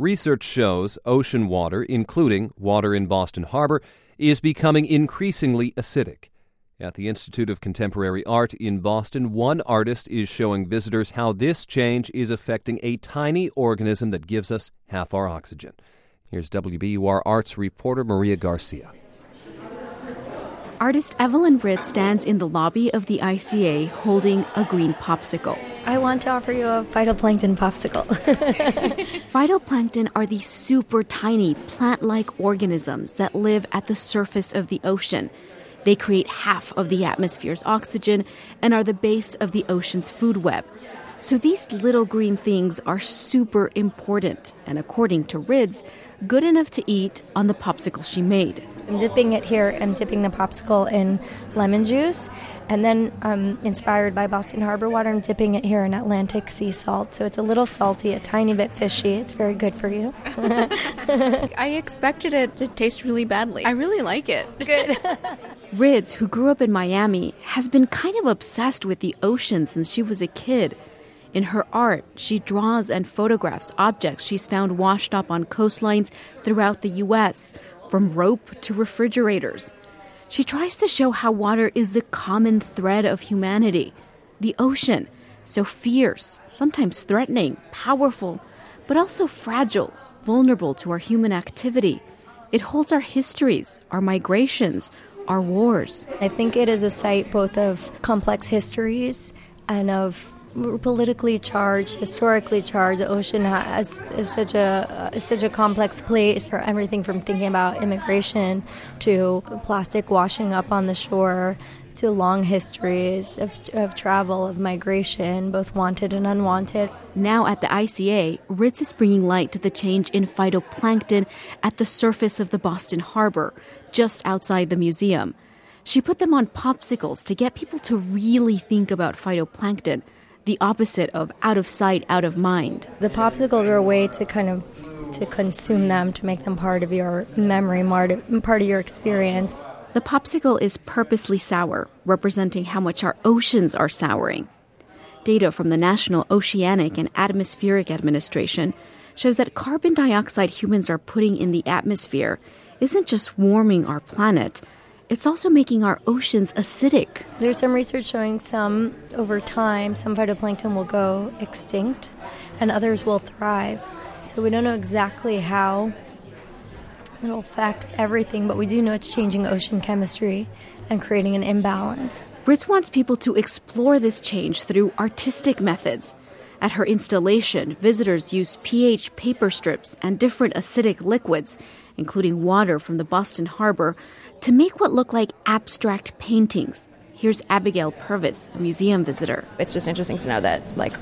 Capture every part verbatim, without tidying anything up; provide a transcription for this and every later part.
Research shows ocean water, including water in Boston Harbor, is becoming increasingly acidic. At the Institute of Contemporary Art in Boston, one artist is showing visitors how this change is affecting a tiny organism that gives us half our oxygen. Here's W B U R Arts reporter Maria Garcia. Artist Evelyn Britt stands in the lobby of the I C A holding a green popsicle. I want to offer you a phytoplankton popsicle. Phytoplankton are these super tiny plant-like organisms that live at the surface of the ocean. They create half of the atmosphere's oxygen and are the base of the ocean's food web. So these little green things are super important, and according to Rids, good enough to eat on the popsicle she made. I'm dipping it here. I'm dipping the popsicle in lemon juice. And then, um, inspired by Boston Harbor water, I'm dipping it here in Atlantic sea salt. So it's a little salty, a tiny bit fishy. It's very good for you. I expected it to taste really badly. I really like it. Good. Rids, who grew up in Miami, has been kind of obsessed with the ocean since she was a kid. In her art, she draws and photographs objects she's found washed up on coastlines throughout the U S, from rope to refrigerators. She tries to show how water is the common thread of humanity. The ocean, so fierce, sometimes threatening, powerful, but also fragile, vulnerable to our human activity. It holds our histories, our migrations, our wars. I think it is a site both of complex histories and of politically charged, historically charged. The ocean has, is such a is such a complex place for everything from thinking about immigration to plastic washing up on the shore to long histories of, of travel, of migration, both wanted and unwanted. Now at the I C A, Ritz is bringing light to the change in phytoplankton at the surface of the Boston Harbor, just outside the museum. She put them on popsicles to get people to really think about phytoplankton, the opposite of out of sight, out of mind. The popsicles are a way to kind of to consume them, to make them part of your memory, part of your experience. The popsicle is purposely sour, representing how much our oceans are souring. Data from the National Oceanic and Atmospheric Administration shows that carbon dioxide humans are putting in the atmosphere isn't just warming our planet, it's also making our oceans acidic. There's some research showing some, over time, some phytoplankton will go extinct and others will thrive. So we don't know exactly how it'll affect everything, but we do know it's changing ocean chemistry and creating an imbalance. Ritz wants people to explore this change through artistic methods. At her installation, visitors use pH paper strips and different acidic liquids, including water from the Boston Harbor, to make what look like abstract paintings. Here's Abigail Purvis, a museum visitor. It's just interesting to know that, like,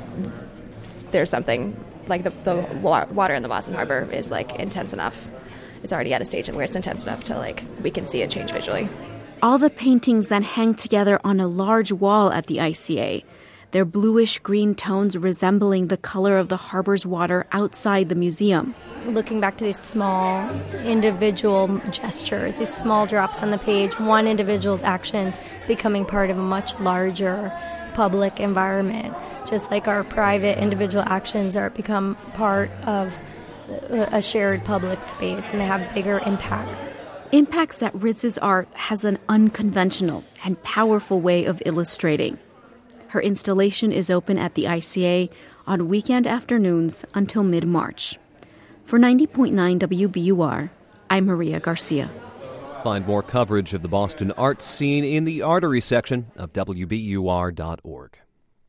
there's something, like the, the water in the Boston Harbor is, like, intense enough. It's already at a stage where it's intense enough to, like, we can see it change visually. All the paintings then hang together on a large wall at the I C A, their bluish-green tones resembling the color of the harbor's water outside the museum. Looking back to these small individual gestures, these small drops on the page, one individual's actions becoming part of a much larger public environment, just like our private individual actions are become part of a shared public space, and they have bigger impacts. Impacts that Ritz's art has an unconventional and powerful way of illustrating. Her installation is open at the I C A on weekend afternoons until mid-March. For ninety point nine W B U R, I'm Maria Garcia. Find more coverage of the Boston art scene in the Artery section of W B U R dot org.